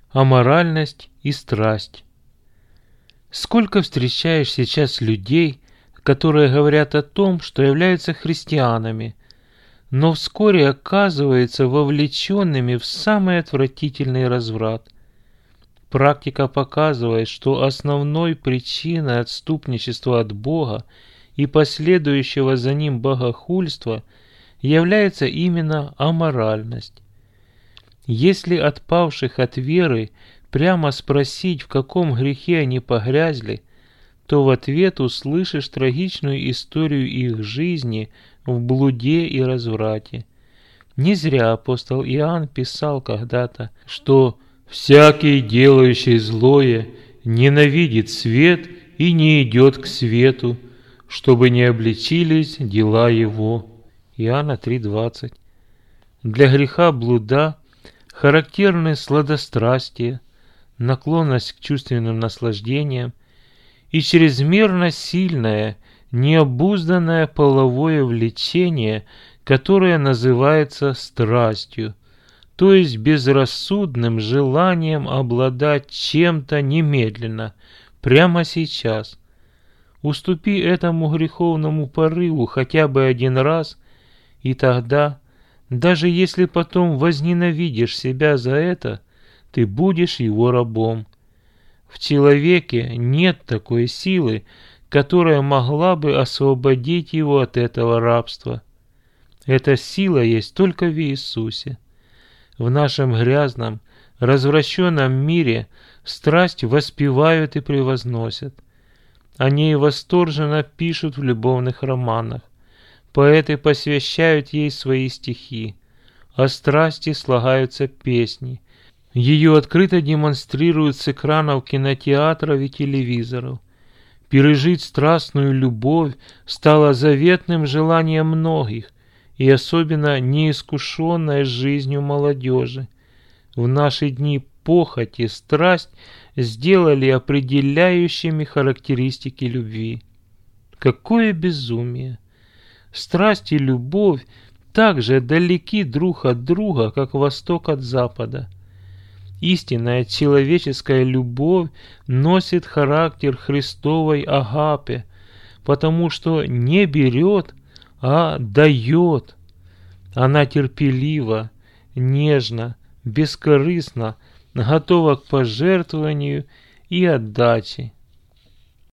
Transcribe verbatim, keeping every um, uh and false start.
аморальность и страсть. Сколько встречаешь сейчас людей, которые говорят о том, что являются христианами, но вскоре оказываются вовлеченными в самый отвратительный разврат. Практика показывает, что основной причиной отступничества от Бога и последующего за ним богохульства является именно аморальность. Если отпавших от веры прямо спросить, в каком грехе они погрязли, то в ответ услышишь трагичную историю их жизни в блуде и разврате. Не зря апостол Иоанн писал когда-то, что «всякий, делающий злое, ненавидит свет и не идет к свету, чтобы не обличились дела его». Иоанна три двадцать. Для греха блуда характерны сладострастие, наклонность к чувственным наслаждениям и чрезмерно сильное, необузданное половое влечение, которое называется страстью, то есть безрассудным желанием обладать чем-то немедленно, прямо сейчас. Уступи этому греховному порыву хотя бы один раз, и тогда, даже если потом возненавидишь себя за это, ты будешь его рабом. В человеке нет такой силы, которая могла бы освободить его от этого рабства. Эта сила есть только в Иисусе. В нашем грязном, развращенном мире страсть воспевают и превозносят. О ней восторженно пишут в любовных романах. Поэты посвящают ей свои стихи. О страсти слагаются песни. Ее открыто демонстрируют с экранов кинотеатров и телевизоров. Пережить страстную любовь стало заветным желанием многих, и особенно неискушенной жизнью молодежи. В наши дни похоть и страсть сделали определяющими характеристики любви. Какое безумие! Страсть и любовь так же далеки друг от друга, как восток от запада. Истинная человеческая любовь носит характер Христовой агапе, потому что не берет, а дает. Она терпелива, нежна, бескорыстна, готова к пожертвованию и отдаче.